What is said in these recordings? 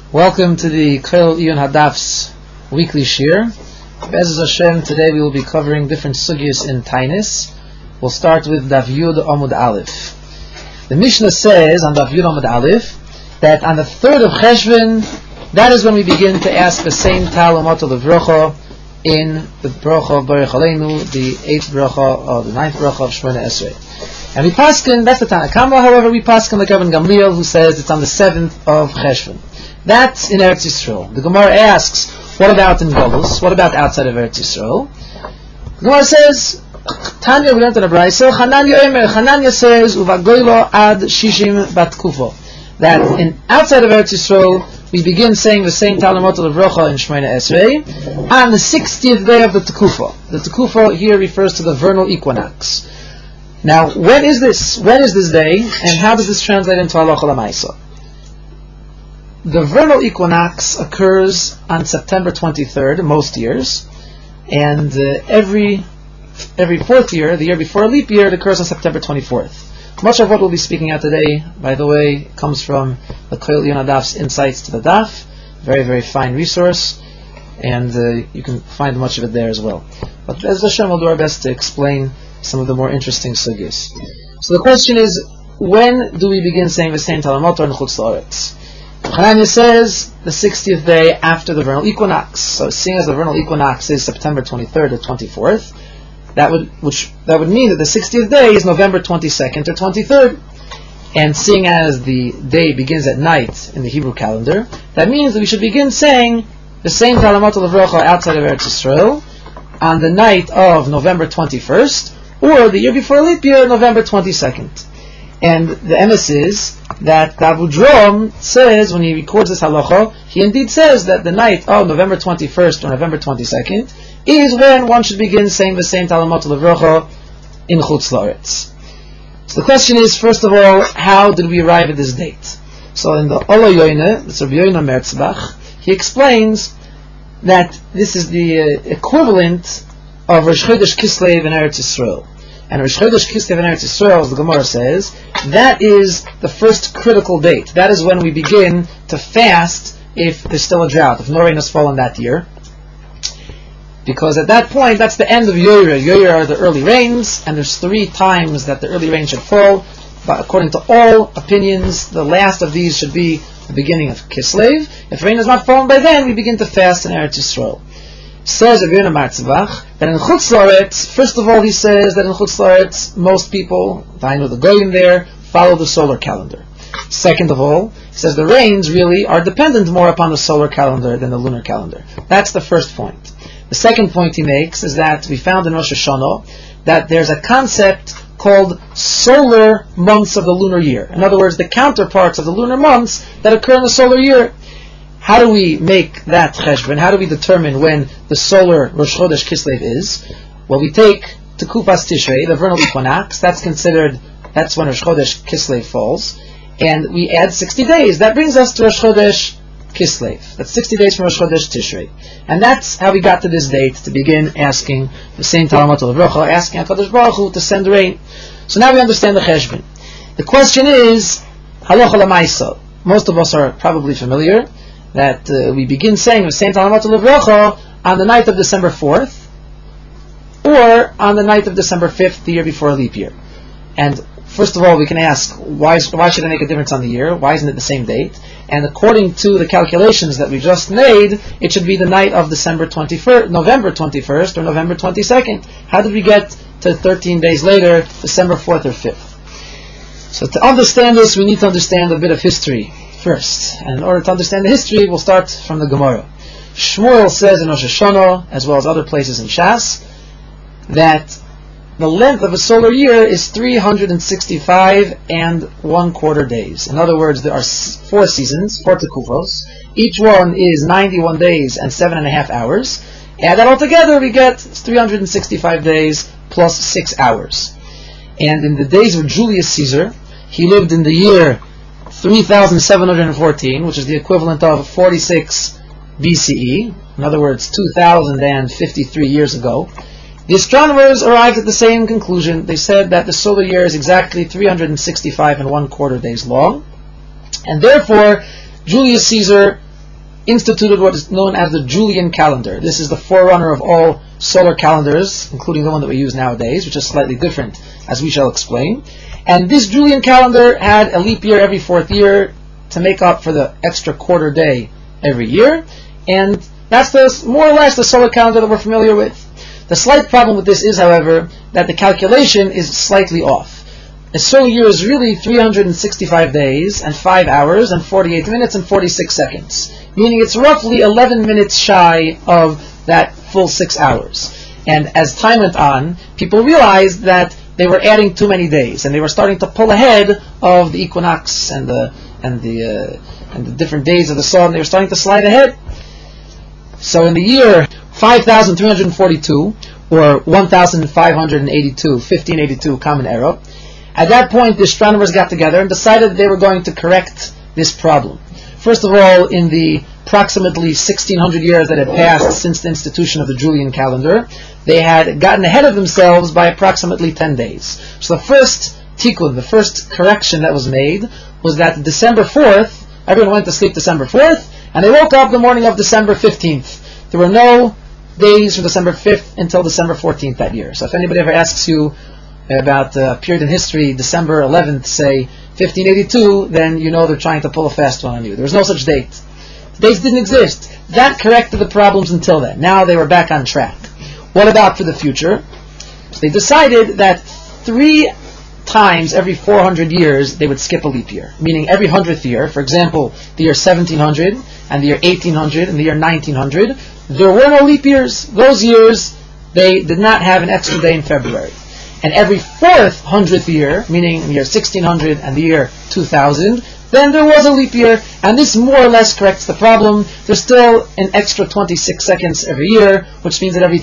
Welcome to the Kol Iyun Hadaf's weekly shir. Be'ez Hashem, today we will be covering different sugyas in Tainis. We'll start with Daf Yud Amud Aleph. The Mishnah says on Daf Yud Amud Aleph that on the 3rd of Cheshvan, that is when we begin to ask the same Tal U'Mato L'Vrocha in the Bracha of Baruch Aleinu, the 8th Bracha or the 9th Bracha of Shemona Esrei. And we paskin, that's the Tanna Kamma, however, we paskin like Rabban Gamliel, who says it's on the 7th of Cheshvan. That's in Eretz Yisrael. The Gemara asks, what about in Golus? What about outside of Eretz Yisrael? The Gemara says, Tanya, we learned in a Brayso, Chananya says, Uvagoylo ad shishim bat kufo. That in outside of Eretz Yisrael, we begin saying the same Tal U'Mato L'Vrocha in Shemona Esrei on the 60th day of the Tekufa. The Tekufa here refers to the vernal equinox. Now, when is this? When is this day? And how does this translate into Halacha L'Maisa? The vernal equinox occurs on September 23rd, most years, and every fourth year, the year before a leap year, it occurs on September 24th. Much of what we'll be speaking out today, by the way, comes from the Kol Iyun Hadaf's Insights to the Daf, very, very fine resource, and you can find much of it there as well. But as Hashem, we'll do our best to explain some of the more interesting sugyas. So the question is, when do we begin saying the same Tal U'Mato in Chutz La'aretz? Chananya says the 60th day after the vernal equinox. So seeing as the vernal equinox is September 23rd or 24th, that would mean that the 60th day is November 22nd or 23rd. And seeing as the day begins at night in the Hebrew calendar, that means that we should begin saying the same Tal U'Mato L'Vrocha outside of Eretz Yisrael on the night of November 21st, or the year before leap year, November 22nd. And the emes is that Avudraham says, when he records this halacha, he indeed says that the night of November 21st or November 22nd is when one should begin saying the same Tal U'Mato L'Vrocha in Chutz La'aretz. So the question is, first of all, how did we arrive at this date? So in the Ola Yoine, the Rabbi Yoina Merzbach, he explains that this is the equivalent of Rosh Chodesh Kislev in Eretz Yisrael. And Rosh Chodesh Kislev in Eretz Yisrael, as the Gemara says, that is the first critical date. That is when we begin to fast if there's still a drought, if no rain has fallen that year. Because at that point, that's the end of Yoyer. Yoyer are the early rains, and there's 3 times that the early rain should fall. But according to all opinions, the last of these should be the beginning of Kislev. If rain has not fallen by then, we begin to fast in Eretz Yisrael. Says Rabbi Yoina Merzbach that in Chutz La'aretz, first of all, he says that in Chutz La'aretz, most people, I know the Goyim there, follow the solar calendar. Second of all, he says the rains really are dependent more upon the solar calendar than the lunar calendar. That's the first point. The second point he makes is that we found in Rosh Hashanah that there's a concept called solar months of the lunar year. In other words, the counterparts of the lunar months that occur in the solar year. How do we make that cheshbon? How do we determine when the solar Rosh Chodesh Kislev is? Well, we take Tekufas Tishrei, the vernal equinox. That's when Rosh Chodesh Kislev falls, and we add 60 days. That brings us to Rosh Chodesh Kislev. That's 60 days from Rosh Chodesh Tishrei, and that's how we got to this date to begin asking the same Tal U'Mato L'Vrocha, asking HaKadosh Baruch Hu to send rain. So now we understand the cheshbon. The question is Halacha L'Maisa. Most of us are probably familiar that we begin saying the same Tal U'Mato L'Vrocha on the night of December 4th or on the night of December 5th, the year before a leap year. And first of all, we can ask, why should it make a difference on the year? Why isn't it the same date? And according to the calculations that we just made, it should be the night of November 21st or November 22nd. How did we get to 13 days later, December 4th or 5th? So to understand this, we need to understand a bit of history first. And in order to understand the history, we'll start from the Gemara. Shmuel says in Rosh Hashanah, as well as other places in Shas, that the length of a solar year is 365 and 1/4 days. In other words, there are 4 seasons, 4 tekufos. Each one is 91 days and 7.5 hours. Add that all together, we get 365 days plus 6 hours. And in the days of Julius Caesar, he lived in the year 3714, which is the equivalent of 46 BCE, in other words, 2053 years ago. The astronomers arrived at the same conclusion. They said that the solar year is exactly 365 and 1/4 days long, and therefore Julius Caesar instituted what is known as the Julian calendar. This is the forerunner of all solar calendars, including the one that we use nowadays, which is slightly different, as we shall explain. And this Julian calendar had a leap year every fourth year to make up for the extra quarter day every year. And that's more or less the solar calendar that we're familiar with. The slight problem with this is, however, that the calculation is slightly off. A solar year is really 365 days and 5 hours and 48 minutes and 46 seconds, meaning it's roughly 11 minutes shy of that full 6 hours. And as time went on, people realized that they were adding too many days, and they were starting to pull ahead of the equinox and the different days of the sun. They were starting to slide ahead. So in the year 5,342, or 1,582, 1582 Common Era, at that point the astronomers got together and decided they were going to correct this problem. First of all, in the approximately 1,600 years that had passed since the institution of the Julian calendar, they had gotten ahead of themselves by approximately 10 days. So the first tikkun, the first correction that was made, was that December 4th, everyone went to sleep December 4th, and they woke up the morning of December 15th. There were no days from December 5th until December 14th that year. So if anybody ever asks you about a period in history, December 11th, say 1582, then you know they're trying to pull a fast one on you. There was no such date. The dates didn't exist. That corrected the problems until then. Now they were back on track. What about for the future? So they decided that 3 times every 400 years they would skip a leap year, meaning every 100th year. For example, the year 1700 and the year 1800 and the year 1900, there were no leap years. Those years, they did not have an extra day in February. And every 4th 100th year, meaning the year 1600 and the year 2000, then there was a leap year, and this more or less corrects the problem. There's still an extra 26 seconds every year, which means that every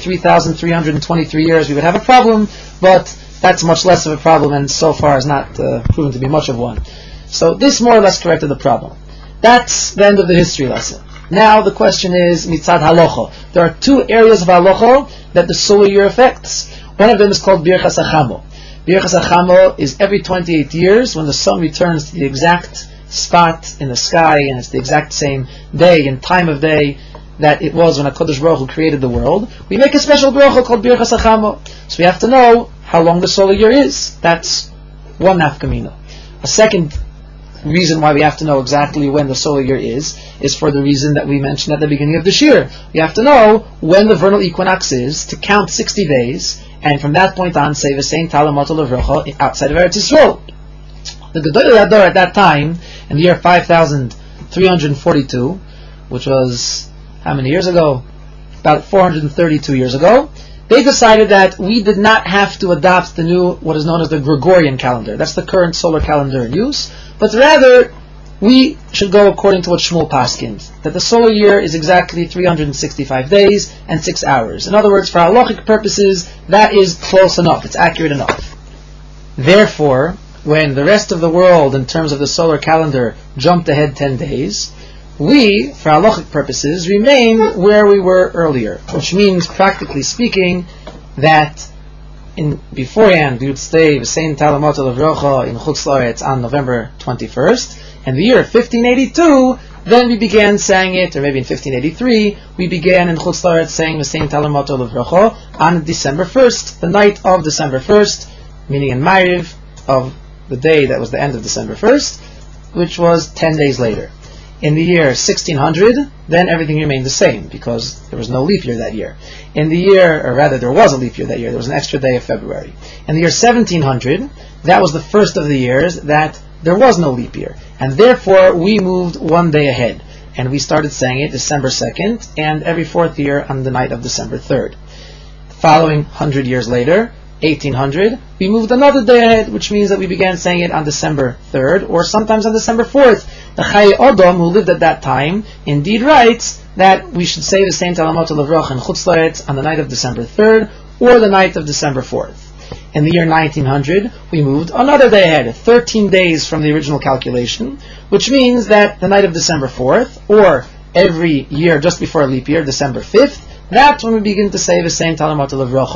3,323 years we would have a problem, but that's much less of a problem, and so far has not proven to be much of one. So this more or less corrected the problem. That's the end of the history lesson. Now the question is mitzad halacha. There are 2 areas of halacha that the solar year affects. One of them is called Birchas HaChamo. Birchas HaChamo is every 28 years when the sun returns to the exact spot in the sky, and it's the exact same day and time of day that it was when HaKadosh Baruch Hu created the world. We make a special bracha called Birchas HaChamo. So we have to know how long the solar year is. That's one nafkamina. A second reason why we have to know exactly when the solar year is for the reason that we mentioned at the beginning of this year. We have to know when the vernal equinox is to count 60 days, and from that point on say V'sein Talamat Levrocha outside of Eretz Yisrael. The Gedolei Hador at that time, in the year 5,342, which was how many years ago? About 432 years ago, they decided that we did not have to adopt the new, what is known as the Gregorian calendar. That's the current solar calendar in use, but rather we should go according to what Shmuel paskins, that the solar year is exactly 365 days and 6 hours. In other words, for halachic purposes, that is close enough, it's accurate enough. Therefore, when the rest of the world, in terms of the solar calendar, jumped ahead 10 days, we, for halachic purposes, remain where we were earlier, which means, practically speaking, that beforehand we would stay V'sein Talamat Levrocha in Chutz La'aretz on November 21st, and the year 1582, then we began saying it, or maybe in 1583, we began in Chutz La'aretz saying V'sein Talamat Levrocha on December 1st, the night of December 1st, meaning in Ma'ariv of the day that was the end of December 1st, which was 10 days later. In the year 1600, then everything remained the same, because there was no leap year that year. In the year, or rather there was a leap year that year, there was an extra day of February. In the year 1700, that was the first of the years that there was no leap year, and therefore we moved 1 day ahead, and we started saying it December 2nd, and every 4th year on the night of December 3rd. The following 100 years later, 1800, we moved another day ahead, which means that we began saying it on December 3rd, or sometimes on December 4th. The Chayei Odom, who lived at that time, indeed writes that we should say V'sein Talamat Levrocha in Chutz La'aretz on the night of December 3rd, or the night of December 4th. In the year 1900, we moved another day ahead, 13 days from the original calculation, which means that the night of December 4th, or every year just before a leap year, December 5th, that's when we begin to say V'sein Talamat Levrocha.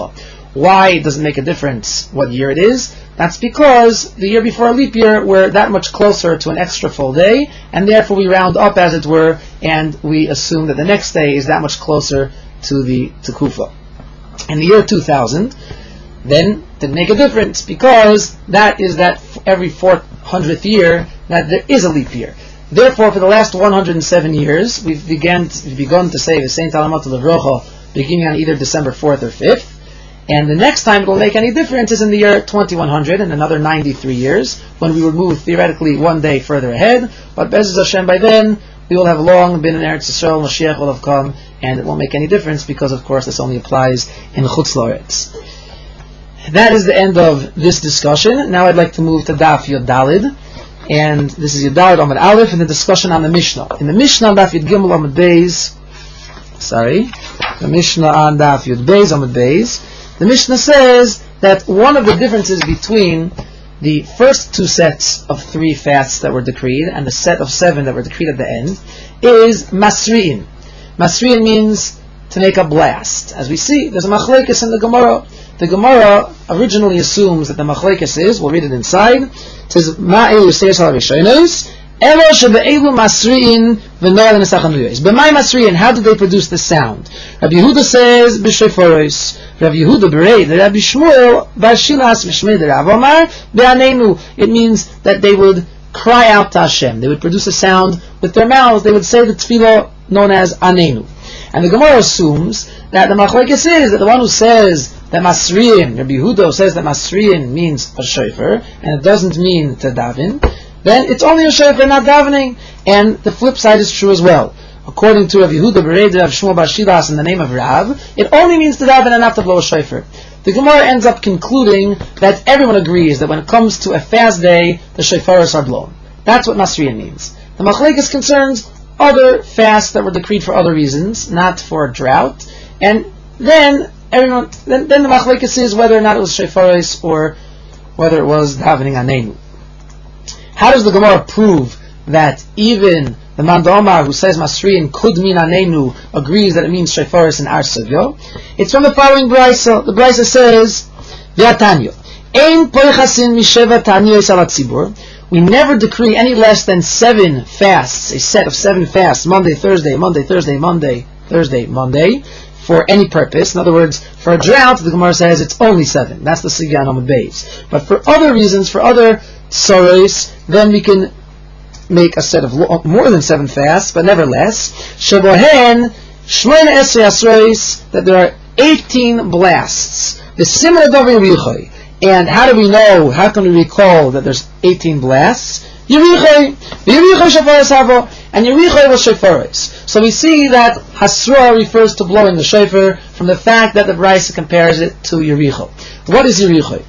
Why does it make a difference what year it is? That's because the year before a leap year we're that much closer to an extra full day, and therefore we round up, as it were, and we assume that the next day is that much closer to the Kufa. In the year 2000, then it didn't make a difference, because that is that every 400th year that there is a leap year. Therefore, for the last 107 years, we've begun to say the Saint Alamat Levrocha beginning on either December 4th or 5th, and the next time it will make any difference is in the year 2100, in another 93 years, when we would move theoretically one day further ahead, but Be'ezus Hashem, by then, we will have long been in Eretz Yisrael, Mashiach will have come, and it won't make any difference, because of course this only applies in Chutz La'aretz. That is the end of this discussion. Now I'd like to move to Daf Yud Dalid, and this is Yud Dalid Amud Aleph, and the discussion on the Mishnah. In the Mishnah on Daf Yud Gimel Amud Beis, the Mishnah on Daf Yud Beis Amud Beis, the Mishnah says that one of the differences between the first two sets of 3 fasts that were decreed and the set of 7 that were decreed at the end is Masri'in. Masri'in means to make a blast. As we see, there's a machlekes in the Gemara. The Gemara originally assumes that the machlekes is, we'll read it inside, it says, Ma'elu seis al rishonos, Elo shebe'elu masri'in v'noel nesachan v'yois. B'may masri'in, how did they produce the sound? Rabbi Yehuda says, b'shoforos. Rabbi Yehuda b'rei, Rabbi Shmuel, b'shilas v'shmei Rav Omar, b'anenu. It means that they would cry out to Hashem. They would produce a sound with their mouths. They would say the tefillah known as Anenu. And the Gemara assumes that the machlekes is that the one who says that Masri'in, Rabbi Yehuda says that Masri'in means a shofar, and it doesn't mean to daven, then it's only a shofar, not davening. And the flip side is true as well. According to Rabbi Yehuda b'rei Rav Shmuel bar Shilas in the name of Rav, it only means to daven and not to blow a shofar. The Gemara ends up concluding that everyone agrees that when it comes to a fast day, the shofaros are blown. That's what Masri'in means. The machlekes concerns other fasts that were decreed for other reasons, not for a drought, and then the machlekes is whether or not it was shofaros or whether it was davening anenu. How does the Gemara prove that even the Man Omar who says Masri'in could mean anenu agrees that it means shofaros in our sugya? It's from the following brisa. The brisa says, V'atanyo, ein poichasin misheva taniyos al hatzibur. We never decree any less than 7 fasts, a set of 7 fasts, Monday, Thursday, Monday, Thursday, Monday, Thursday, Monday, for any purpose. In other words, for a drought, the Gemara says it's only 7. That's the Sugya on Amud Beis. But for other reasons, for other tzoros, then we can make a set of more than 7 fasts, but never less. Shebohen, shmeina esrei asros, that there are 18 blasts. The simon adav yerichoi. And how do we know, how can we recall that there's 18 blasts? Yerichoi shofaros havo, and Yerichoi was shofaros. So we see that Hasra refers to blowing the shofar from the fact that the Brisa compares it to Yericho. What is Yerichoi?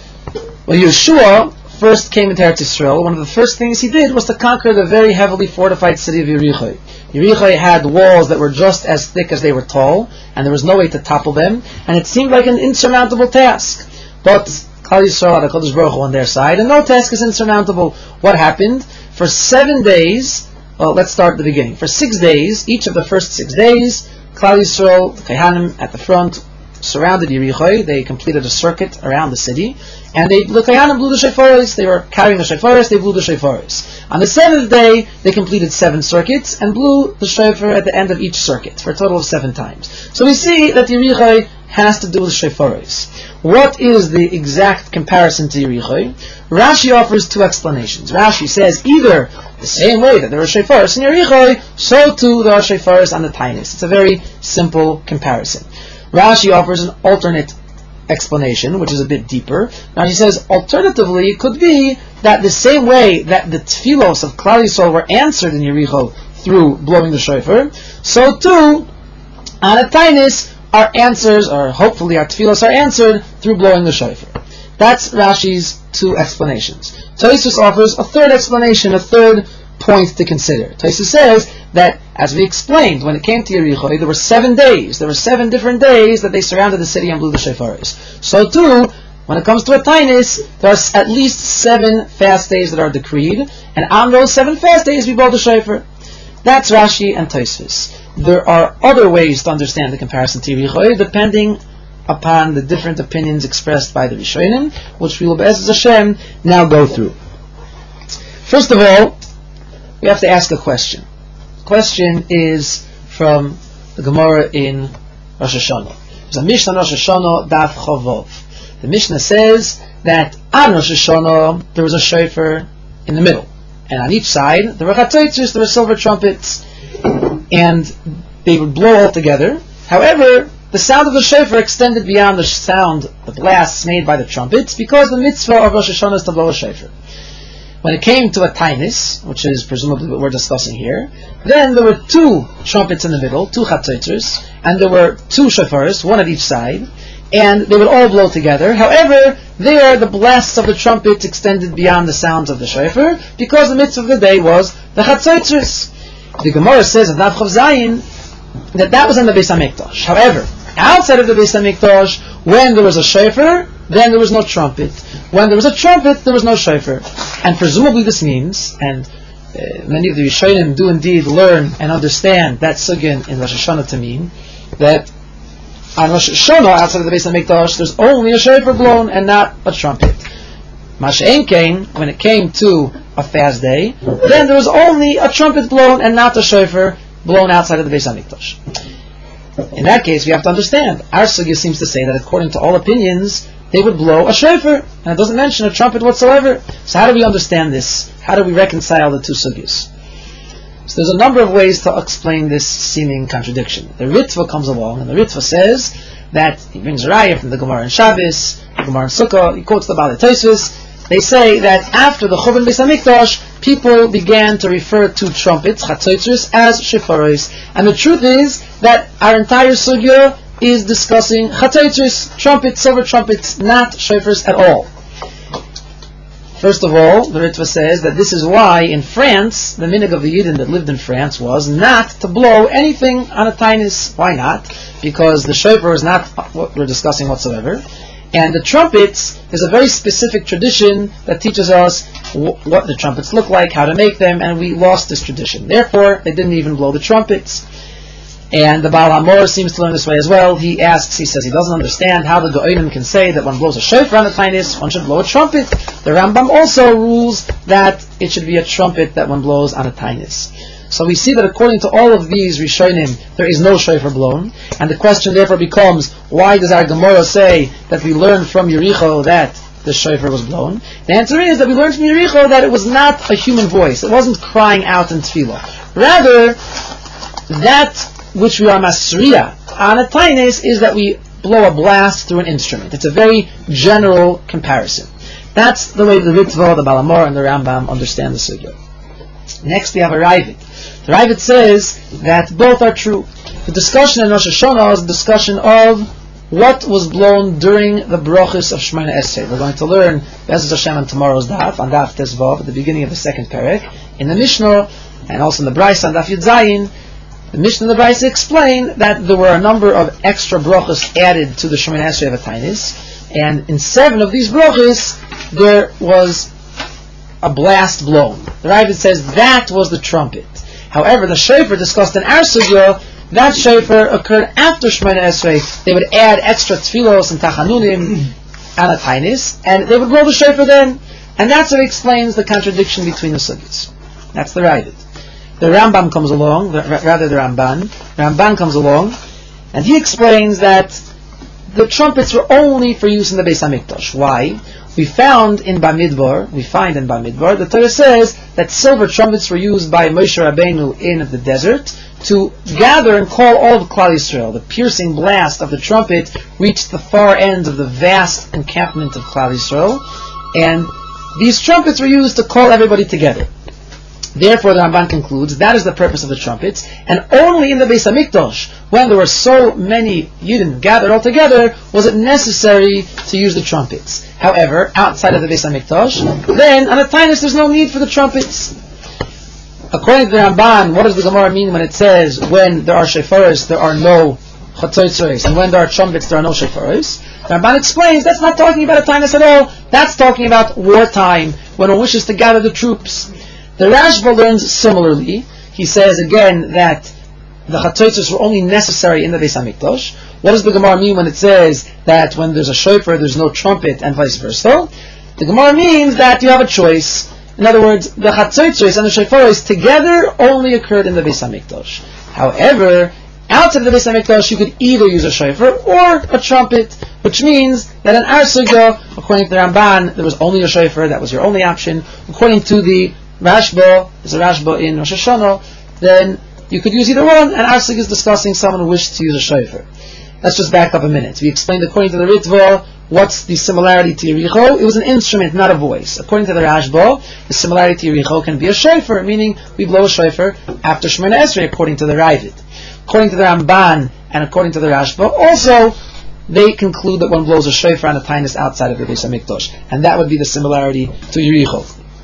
Well, Yeshua first came into Eretz Yisrael. One of the first things he did was to conquer the very heavily fortified city of Yerichoi. Yerichoi had walls that were just as thick as they were tall, and there was no way to topple them, and it seemed like an insurmountable task. But Klal Yisrael had HaKadosh Baruch Hu on their side, and no task is insurmountable. What happened? For 7 days, well, let's start at the beginning. For 6 days, each of the first 6 days, Klal Yisrael, Kehanim at the front, surrounded Yerichoi. They completed a circuit around the city, and the Kehanim blew the shofaros. They were carrying the shofaros, they blew the shofaros. On the 7th day, they completed 7 circuits, and blew the shofar at the end of each circuit, for a total of 7 times. So we see that Yerichoi has to do with shofaros. What is the exact comparison to Yerichoi? Rashi offers 2 explanations. Rashi says either the same way that there are shofaros in Yerichoi, so too there are shofaros on the Tainis. It's a very simple comparison. Rashi offers an alternate explanation, which is a bit deeper. Rashi says, alternatively, it could be that the same way that the tefillos of Klal Yisrael were answered in Yericho through blowing the shofar, so too, on a Tainis, our answers, or hopefully our tefillos are answered through blowing the shofar. That's Rashi's 2 explanations. Tosfos offers a 3rd explanation, a 3rd point to consider. Tosfos says that, as we explained, when it came to Yericho, there were 7 days. There were 7 different days that they surrounded the city and blew the shofaros. So too, when it comes to a Tainis, there are at least 7 fast days that are decreed, and on those 7 fast days we blow the shofar. That's Rashi and Tosfos. There are other ways to understand the comparison to Yericho, depending upon the different opinions expressed by the Rishonim, which we will, Be'ez Hashem, now go through. First of all, we have to ask a question. The question is from the Gemara in Rosh Hashanah. There's a Mishnah in Rosh Hashanah, Daf Chavov. The Mishnah says that on Rosh Hashanah there was a shofar in the middle, and on each side there were chatzotzos, there were silver trumpets, and they would blow all together. However, the sound of the shofar extended beyond the sound, the blasts made by the trumpets, because the mitzvah of Rosh Hashanah is to blow a shofar. When it came to a tainis, which is presumably what we're discussing here, then there were two trumpets in the middle, two chatzotzos, and there were two shofars, one at each side, and they would all blow together. However, there the blasts of the trumpets extended beyond the sounds of the shofar, because the mitzvah of the day was the chatzotzos. The Gemara says in Daf Chav Zayin that was in the Beis HaMikdash. However, outside of the Beis HaMikdash, when there was a shofar, then there was no trumpet. When there was a trumpet, there was no shofar. And presumably this means, and many of the Rishonim do indeed learn and understand that sugya in Rosh Hashanah to mean, that on Rosh Hashanah, outside of the Beis HaMikdash, there's only a shofar blown and not a trumpet. Masha'en came, when it came to a fast day, then there was only a trumpet blown and not a shofar blown outside of the Beis HaMikdash. In that case, we have to understand, our sugya seems to say that according to all opinions, they would blow a shofar, and it doesn't mention a trumpet whatsoever. So how do we understand this? How do we reconcile the two sugyas? So there's a number of ways to explain this seeming contradiction. The Ritva comes along, and the Ritva says that he brings a raya from the Gemara in Shabbos, the Gemara in Sukkah, he quotes the Balei Tosfos. They say that after the Churban Beis HaMikdash, people began to refer to trumpets, chatzotzos, as shofaros. And the truth is that our entire sugya is discussing chatzotzos, trumpets, silver trumpets, not shofars at all. First of all, the Ritva says that this is why in France, the minhag of the Yidden that lived in France was not to blow anything on a tainis. Why not? Because the shofar is not what we're discussing whatsoever. And the trumpets, there's a very specific tradition that teaches us what the trumpets look like, how to make them, and we lost this tradition. Therefore, they didn't even blow the trumpets. And the Baal HaMor seems to learn this way as well. He says he doesn't understand how the Go'onim can say that one blows a shofar on a tainis, one should blow a trumpet. The Rambam also rules that it should be a trumpet that one blows on a tainis. So we see that according to all of these Rishonim, there is no shofar blown, and the question therefore becomes, why does our Gemara say that we learned from Yericho that the shofar was blown? The answer is that we learned from Yericho that it was not a human voice, it wasn't crying out in tefillah. Rather, that which we are masriya on a tainis is that we blow a blast through an instrument. It's a very general comparison. That's the way the Ritva, the Baal HaMor, and the Rambam understand the sugya. Next we have a Ravid. The Ravid says that both are true. The discussion in Rosh Hashanah is a discussion of what was blown during the brachos of Shemona Esrei. We're going to learn Be'ez Hashem on tomorrow's daf, on daf Tezvav, at the beginning of the second perek. In the Mishnah, and also in the Brisa on daf Yud Zayin, the Mishnah and the Brisa explain that there were a number of extra brachos added to the Shemona Esrei of a tainis, and in 7 of these brachos, there was a blast blown. The Ravid says that was the trumpet. However, the shofar discussed in our sugya, that shofar occurred after Shemona Esrei. They would add extra tefillos and tachanunim on a tainis, and they would blow the shofar then. And that's what explains the contradiction between the sugyas. That's the Ravid. The Rambam comes along, the Ramban comes along, and he explains that the trumpets were only for use in the Beis HaMikdash. Why? We find in Bamidbar, the Torah says that silver trumpets were used by Moshe Rabbeinu in the desert to gather and call all of Klal Yisrael. The piercing blast of the trumpet reached the far end of the vast encampment of Klal Yisrael, and these trumpets were used to call everybody together. Therefore, the Ramban concludes that is the purpose of the trumpets, and only in the Beis HaMikdash, when there were so many Yidden gathered all together, was it necessary to use the trumpets. However, outside of the Beis HaMikdash, then on a tainis there's no need for the trumpets. According to the Ramban, what does the Gemara mean when it says when there are shofaros there are no chatzotzos, and when there are trumpets there are no shofaros? The Ramban explains that's not talking about a tainis at all. That's talking about wartime, when one wishes to gather the troops. The Rashba learns similarly. He says again that the chatzotzos were only necessary in the Beis Hamikdash. What does the Gemara mean when it says that when there's a shofar, there's no trumpet, and vice versa? The Gemara means that you have a choice. In other words, the chatzotzos and the shofaros together only occurred in the Beis Hamikdash. However, outside of the Beis Hamikdash, you could either use a shofar or a trumpet, which means that in our sugya, according to the Ramban, there was only a shofar, that was your only option. According to the Rashba, there's a Rashba in Rosh Hashanah, then you could use either one, and our sugya is discussing someone who wished to use a shofar. Let's just back up a minute. We explained according to the Ritva, what's the similarity to Yericho? It was an instrument, not a voice. According to the Rashba, the similarity to Yericho can be a shofar, meaning we blow a shofar after Shemoneh Esrei, according to the Ravid. According to the Ramban and according to the Rashba, also they conclude that one blows a shofar on a tainus outside of the Beis Hamikdash, and that would be the similarity to Yericho.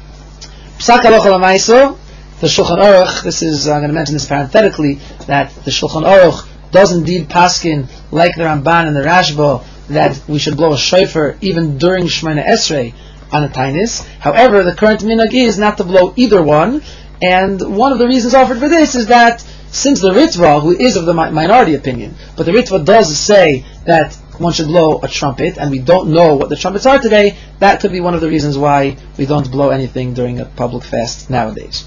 Psak Halacha L'Maiso, the Shulchan Aruch. This is I'm going to mention this parenthetically, that the Shulchan Aruch does indeed paskin like the Ramban and the Rashba that we should blow a shofar even during Shemoneh Esrei on a tainus. However, the current minhag is not to blow either one, and one of the reasons offered for this is that since the Ritva, who is of the minority opinion, but the Ritva does say that one should blow a trumpet, and we don't know what the trumpets are today, that could be one of the reasons why we don't blow anything during a public fast nowadays.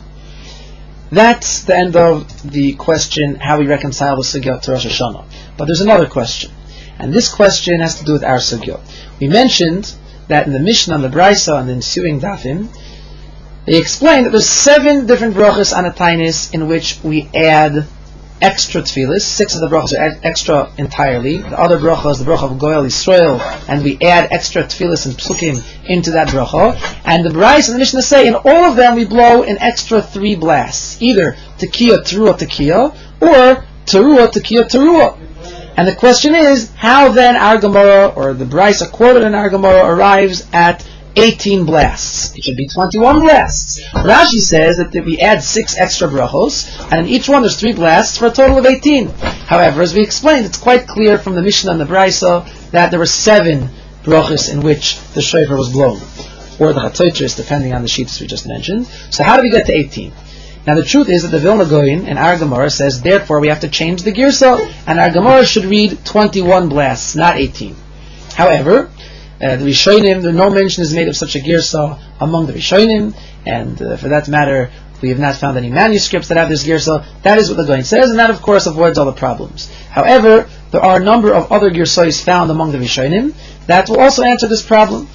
That's the end of the question, how we reconcile the sugya to Rosh Hashanah. But there's another question, and this question has to do with our sugya. We mentioned that in the Mishnah and the Braisa and the ensuing dafim, they explain that there's 7 different brachas on a tainus in which we add extra tefillas. 6 of the brachas are extra entirely. The other bracha is the bracha of Goyal Yisrael, and we add extra tefillas and psukim into that bracha. And the Braisa and the Mishnah say in all of them we blow an extra 3 blasts, either tekiah, teruah, tekiah, or teruah, tekiah, teruah. And the question is, how then our Gemara, or the Braisa quoted in our Gemara, arrives at 18 blasts. It should be 21 blasts. Rashi says that we add 6 extra brachos, and in each one there's 3 blasts for a total of 18. However, as we explained, it's quite clear from the Mishnah and the Braisa that there were 7 brachos in which the shofar was blown, or the chatzotzos, depending on the sheets we just mentioned. So how do we get to 18? Now the truth is that the Vilna Goyin in our Gemara says, therefore we have to change the girsa, and our Gemara should read 21 blasts, not 18. However, the Rishonim, no mention is made of such a girsa among the Rishonim, and for that matter, we have not found any manuscripts that have this girsa. That is what the Goyin says, and that of course avoids all the problems. However, there are a number of other girsas found among the Rishonim that will also answer this problem.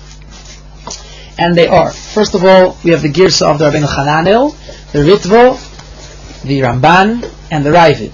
And they are, first of all, we have the girsa of the Rabbeinu Hananel, the Ritva, the Ramban, and the Ravid.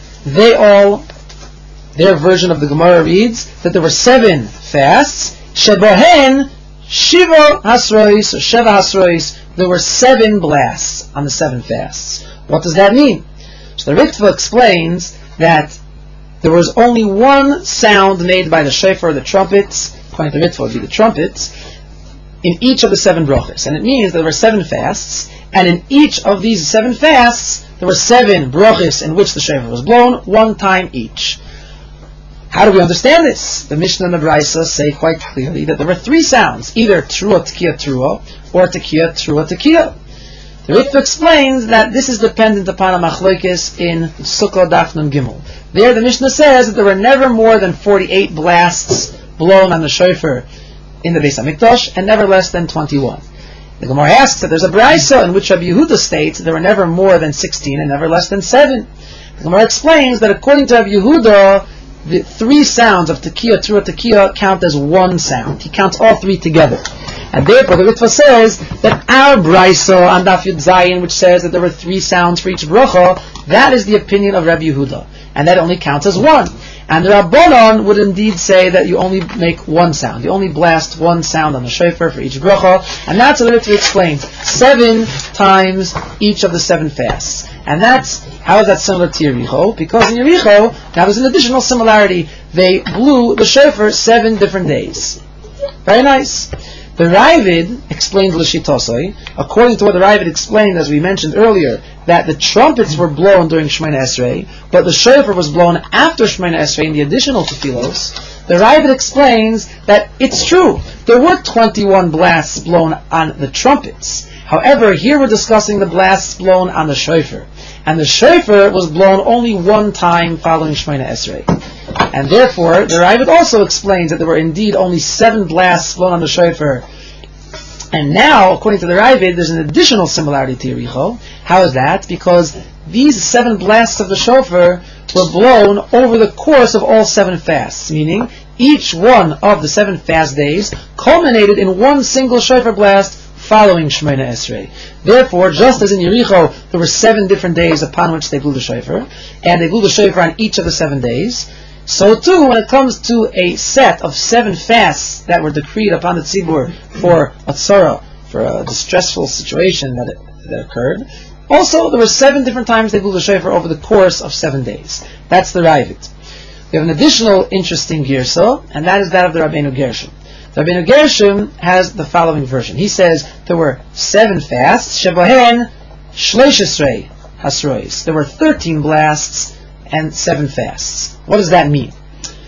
Their version of the Gemara reads that there were 7 fasts, Shebohen Shiva Hasrois, or Sheva Hasrois, there were 7 blasts on the 7 fasts. What does that mean? So the Ritva explains that there was only one sound made by the shofar, the trumpets, according to the Ritva would be the trumpets, in each of the 7 brachos. And it means there were 7 fasts, and in each of these 7 fasts, there were 7 brachos in which the shofar was blown, 1 time each. How do we understand this? The Mishnah and the Braisa say quite clearly that there were 3 sounds, either teruah, tekiah, teruah, or tekiah, teruah, tekiah. The Ritva explains that this is dependent upon a machlokes in Sukkah Daf Nun Gimel. There the Mishnah says that there were never more than 48 blasts blown on the shofar in the Beis Hamikdash, and never less than 21. The Gemara asks that there's a Braisa in which Rabbi Yehuda states there were never more than 16 and never less than 7. The Gemara explains that according to Rabbi Yehuda, the 3 sounds of tekiah, teruah, tekiah count as 1 sound. He counts all 3 together. And therefore the Ritva says that our Braisa on Daf Yud Zayin, which says that there were 3 sounds for each bracha, that is the opinion of Rabbi Yehuda. And that only counts as 1. And the Rabbanon would indeed say that you only make 1 sound. You only blast 1 sound on the shofar for each bracha. And that's what the Ritva explains. 7 times each of the 7 fasts. And how is that similar to Yericho? Because in Yericho, now there's an additional similarity. They blew the shofar 7 different days. Very nice. The Ravid explained L'shitosoi, according to what the Ravid explained, as we mentioned earlier, that the trumpets were blown during Shemoneh Esrei, but the shofar was blown after Shemoneh Esrei in the additional tefilos. The Ravid explains that it's true. There were 21 blasts blown on the trumpets. However, here we're discussing the blasts blown on the shofar. and the shofar was blown only one time following Shemona Esrei. And therefore, the Ravid also explains that there were indeed only 7 blasts blown on the shofar. And now, according to the Ravid, there's an additional similarity to Yericho. How is that? Because these 7 blasts of the shofar were blown over the course of all 7 fasts, meaning each one of the 7 fast days culminated in one single shofar blast following Shemona Esrei. Therefore, just as in Yericho, there were 7 different days upon which they blew the shofar, and they blew the shofar on each of the 7 days, so too, when it comes to a set of 7 fasts that were decreed upon the tzibur for a tzara, for a distressful situation that occurred, also there were 7 different times they blew the shofar over the course of 7 days. That's the Ravid. We have an additional interesting girsa, and that is that of the Rabbeinu Gershom. The Rabbeinu Gershom has the following version. He says there were 7 fasts, shebahen shleishisrei hasrois. There were 13 blasts and 7 fasts. What does that mean?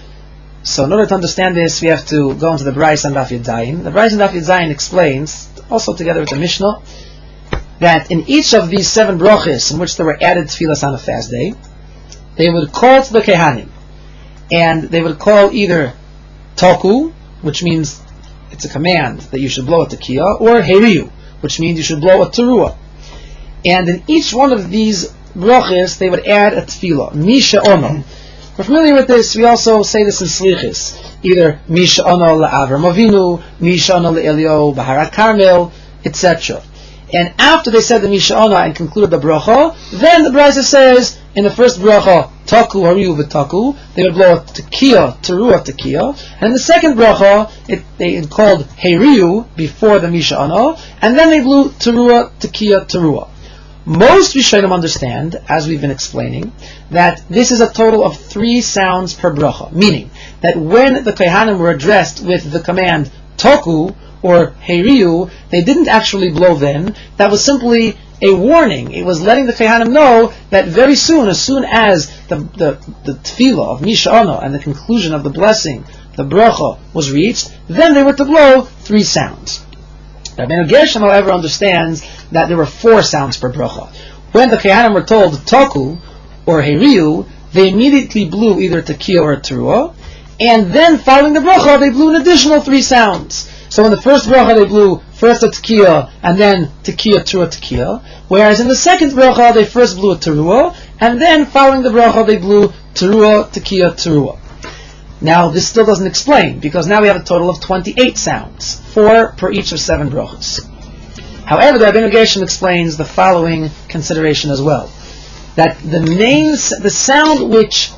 So in order to understand this, we have to go into the Brais and Daf Yud Zayin. The Brais and Daf Yud Zayin explains, also together with the Mishnah, that in each of these 7 brachos in which there were added tefillas on a fast day, they would call to the Kehanim, and they would call either Toku, which means it's a command that you should blow a tekiah, or Heriyu, which means you should blow a teruah. And in each one of these brachos, they would add a tefillah, Misha Ono. We're familiar with this. We also say this in Slichis. Either Misha Ono la'Avram Avinu, Misha Ono le'Elio Baharat Carmel, etc. And after they said the Misha Ono and concluded the bracha, then the Brisa says, in the first bracha, Taku Hariyu v'Taku, they would blow a tekiah, teruah tekiah, and in the second bracha, they called Heriyu before the Misha Ono, and then they blew teruah tekiah teruah. Most Rishonim understand, as we've been explaining, that this is a total of 3 sounds per bracha, meaning that when the Kohanim were addressed with the command Toku or Heriyu, they didn't actually blow then. That was simply a warning. It was letting the Kohanim know that very soon, as soon as the tefillah of Misha Ono and the conclusion of the blessing, the bracha, was reached, then they were to blow 3 sounds. Rabbeinu Gershom, however, understands that there were 4 sounds per bracha. When the Kohanim were told Toku or Heriyu, they immediately blew either tekiah or teruah, and then following the bracha, they blew an additional 3 sounds. So in the first bracha, they blew first a tekiah, and then tekiah, teruah, tekiah, whereas in the second bracha, they first blew a teruah, and then following the bracha, they blew teruah, tekiah, teruah. Now, this still doesn't explain, because now we have a total of 28 sounds, 4 per each of 7 brachos. However, the Rabbeinu Gershom explains the following consideration as well, that the sound which,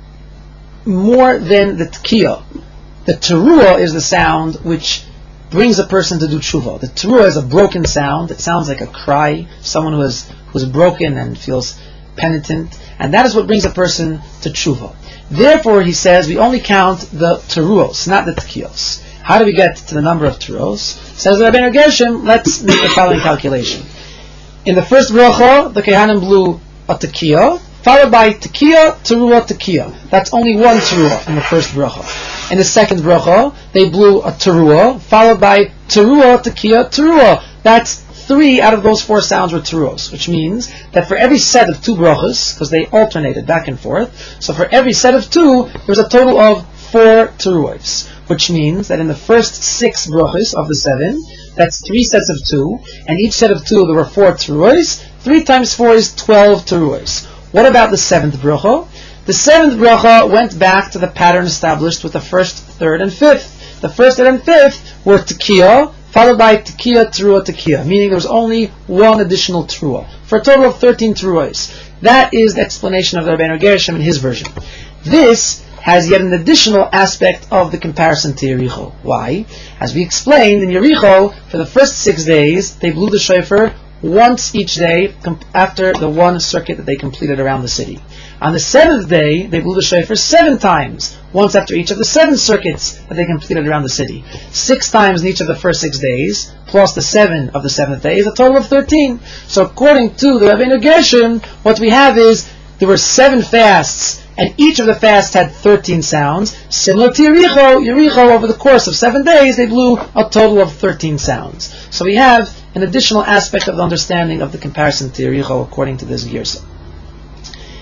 more than the tekiah, the teruah is the sound which brings a person to do tshuva. The teruah is a broken sound. It sounds like a cry, someone who is broken and feels penitent, and that is what brings a person to tshuva. Therefore, he says, we only count the teruos, not the tekiyos. How do we get to the number of teruos? Says the Rabbeinu Gershom, let's make the following calculation. In the first bracha, the Kohanim blew a tekiyah, followed by tekiah, teruah, tekiah. That's only 1 teruah in the first bracha. In the second bracha, they blew a teruah, followed by teruah, tekiah, teruah. That's 3 out of those 4 sounds were teruos, which means that for every set of 2 brachos, because they alternated back and forth, so for every set of 2, there's a total of 4 teruos, which means that in the first 6 brachos of the 7, that's 3 sets of 2, and each set of 2 there were 4 teruos. 3 times 4 is 12 teruos. What about the 7th bracha? The 7th bracha went back to the pattern established with the first, 3rd, and 5th. The first, 3rd, and 5th were tekiah, followed by tekiah, teruah, tekiah, meaning there was only 1 additional teruah, for a total of 13 teruahs. That is the explanation of the Rabbeinu Gershom in his version. This has yet an additional aspect of the comparison to Yericho. Why? As we explained, in Yericho, for the first 6 days, they blew the shofar once each day after the 1 circuit that they completed around the city. On the 7th day, they blew the shofar 7 times, once after each of the 7 circuits that they completed around the city. 6 times in each of the first 6 days, plus the 7 of the 7th day, is a total of 13. So according to the Rabbeinu Gershom, what we have is, there were 7 fasts, and each of the fasts had 13 sounds. Similar to Yericho, over the course of 7 days, they blew a total of 13 sounds. So we have an additional aspect of the understanding of the comparison to Yericho according to this Girsa.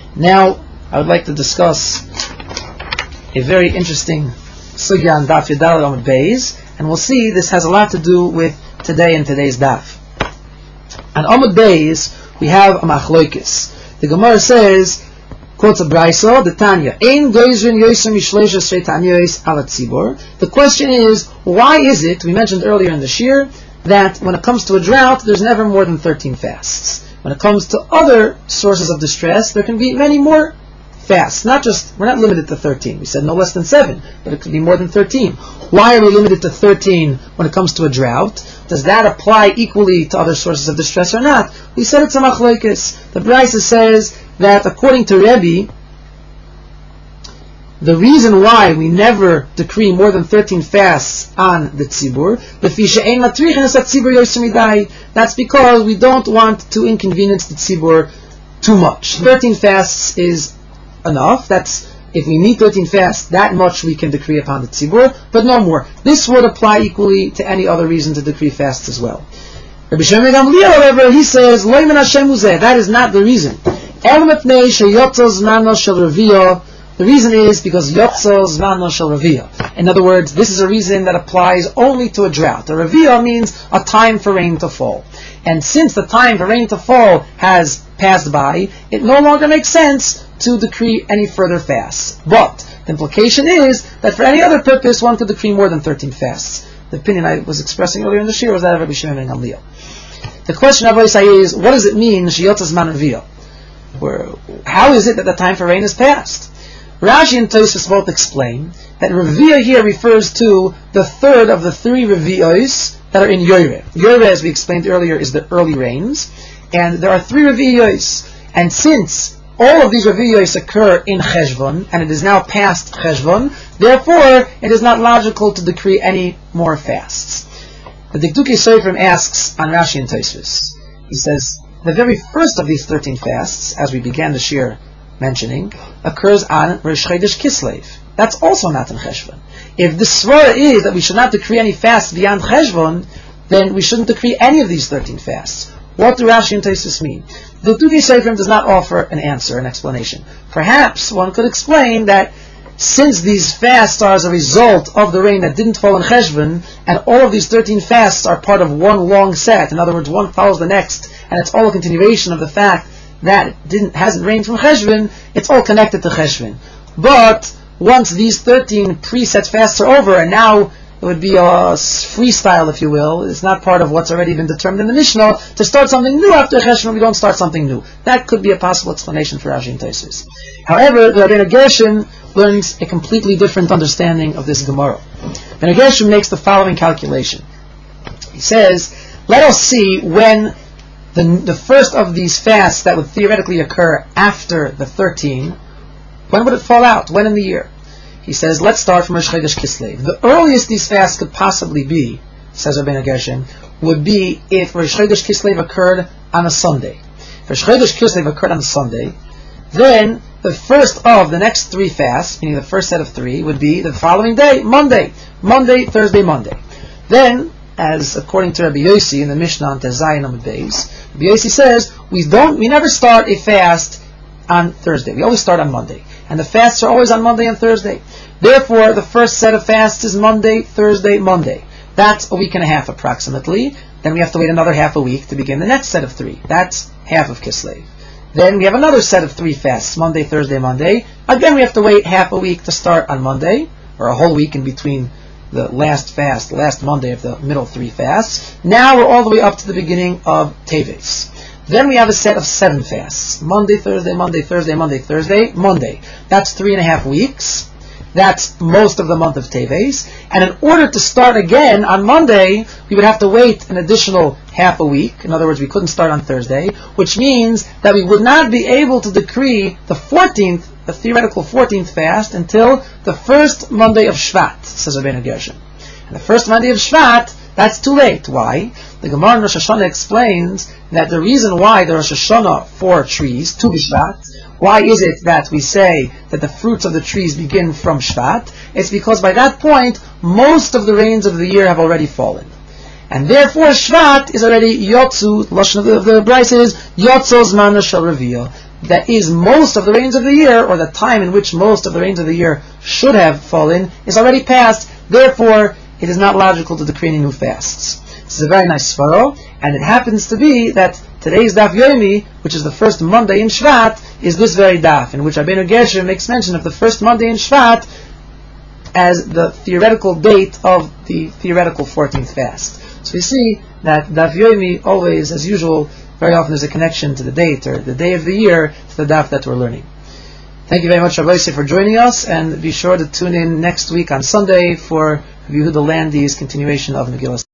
Now, I would like to discuss a very interesting sugya on Daf Yudaled Amud Beis, and we'll see this has a lot to do with today and today's Daf. On Amud Beis, we have a machloikis. The Gemara says, quotes a brayso, the Tanya, Ein goizrin yoisem mishleisha shrei tanyos ala tzibor. The question is, why is it, we mentioned earlier in the shir, that when it comes to a drought, there's never more than 13 fasts. When it comes to other sources of distress, there can be many more fasts. We're not limited to 13. We said no less than 7, but it could be more than 13. Why are we limited to 13 when it comes to a drought? Does that apply equally to other sources of distress or not? We said it's a machlokes. The Brisa says that according to Rebbe, the reason why we never decree more than 13 fasts on the tzibur, that's because we don't want to inconvenience the tzibur too much. 13 fasts is enough. That's, if we need 13 fasts, that much we can decree upon the tzibur, but no more. This would apply equally to any other reason to decree fasts as well. Rabbi Shimon Gamliel, however, he says, that is not the reason. The reason is because Yotzo Zmano Shel Raviyah. In other words, this is a reason that applies only to a drought. A Raviyah means a time for rain to fall. And since the time for rain to fall has passed by, it no longer makes sense to decree any further fasts. But the implication is that for any other purpose, one could decree more than 13 fasts. The opinion I was expressing earlier in the shir was that of Rabbi Shimon ben Gamliel. The question of Isaiah is, what does it mean, Sheyotzo Zman Raviyah? How is it that the time for rain is passed? Rashi and Tosfos both explain that Reviyah here refers to the third of the 3 Reviyos that are in Yoreh. Yoreh, as we explained earlier, is the early rains, and there are 3 Reviyos. And since all of these Reviyos occur in Cheshvan, and it is now past Cheshvan, therefore it is not logical to decree any more fasts. The Dikdukei Sofrim asks on Rashi and Tosfos. He says, the very first of these 13 fasts, as we began the shir mentioning, occurs on Rosh Chodesh Kislev. That's also not in Cheshvan. If the svara is that we should not decree any fasts beyond Cheshvan, then we shouldn't decree any of these 13 fasts. What do Rashi and Tosfos mean? The Dikdukei Sofrim does not offer an answer, an explanation. Perhaps one could explain that since these fasts are as a result of the rain that didn't fall in Cheshvan, and all of these 13 fasts are part of one long set, in other words, one follows the next, and it's all a continuation of the fact that it hasn't rained from Cheshvan, it's all connected to Cheshvan. But once these 13 preset fasts are over, and now it would be a freestyle, if you will, it's not part of what's already been determined in the Mishnah, to start something new after Cheshvan, we don't start something new. That could be a possible explanation for Rashi and Tosfos. However, the Rabbeinu Gershon learns a completely different understanding of this Gemara. Rabbeinu Gershon makes the following calculation. He says, let us see when the first of these fasts that would theoretically occur after the 13, when would it fall out? When in the year? He says, let's start from Rosh Chodesh Kislev. The earliest these fasts could possibly be, says Rabbeinu Gershon, would be if Rosh Chodesh Kislev occurred on a Sunday. If Rosh Chodesh Kislev occurred on a Sunday, then the first of the next 3 fasts, meaning the first set of 3, would be the following day, Monday. Monday, Thursday, Monday. Then, as according to Rabbi Yossi in the Mishnah on Tezayin Amud Beis, Rabbi Yossi says, we never start a fast on Thursday. We always start on Monday. And the fasts are always on Monday and Thursday. Therefore, the first set of fasts is Monday, Thursday, Monday. That's a week and a half approximately. Then we have to wait another half a week to begin the next set of 3. That's half of Kislev. Then we have another set of 3 fasts, Monday, Thursday, Monday. Again, we have to wait half a week to start on Monday, or a whole week in between the last fast, the last Monday of the middle 3 fasts. Now we're all the way up to the beginning of Teves. Then we have a set of 7 fasts. Monday, Thursday, Monday, Thursday, Monday, Thursday, Monday. That's 3.5 weeks. That's most of the month of Teves. And in order to start again on Monday, we would have to wait an additional half a week. In other words, we couldn't start on Thursday, which means that we would not be able to decree the 14th, the theoretical 14th fast until the first Monday of Shvat, says Rabbeinu Gershon. And the first Monday of Shvat, that's too late. Why? The Gemara in Rosh Hashanah explains that the reason why the Rosh Hashanah for trees, Tu B'Shvat, why is it that we say that the fruits of the trees begin from Shvat? It's because by that point, most of the rains of the year have already fallen. And therefore Shvat is already Yotzu. Lashon of the Brisa is Yotzu Zman Shel Reviyah. That is, most of the rains of the year, or the time in which most of the rains of the year should have fallen, is already past. Therefore, it is not logical to decree any new fasts. This is a very nice svaro, and it happens to be that today's Daf Yomi, which is the first Monday in Shvat, is this very Daf, in which Rabbeinu Gershom makes mention of the first Monday in Shvat as the theoretical date of the theoretical 14th fast. So we see that Daf Yomi always, as usual, very often there's a connection to the date, or the day of the year, to the Daf that we're learning. Thank you very much, Rabbi Yosef, for joining us, and be sure to tune in next week on Sunday for Yehuda Landy's continuation of Megillah.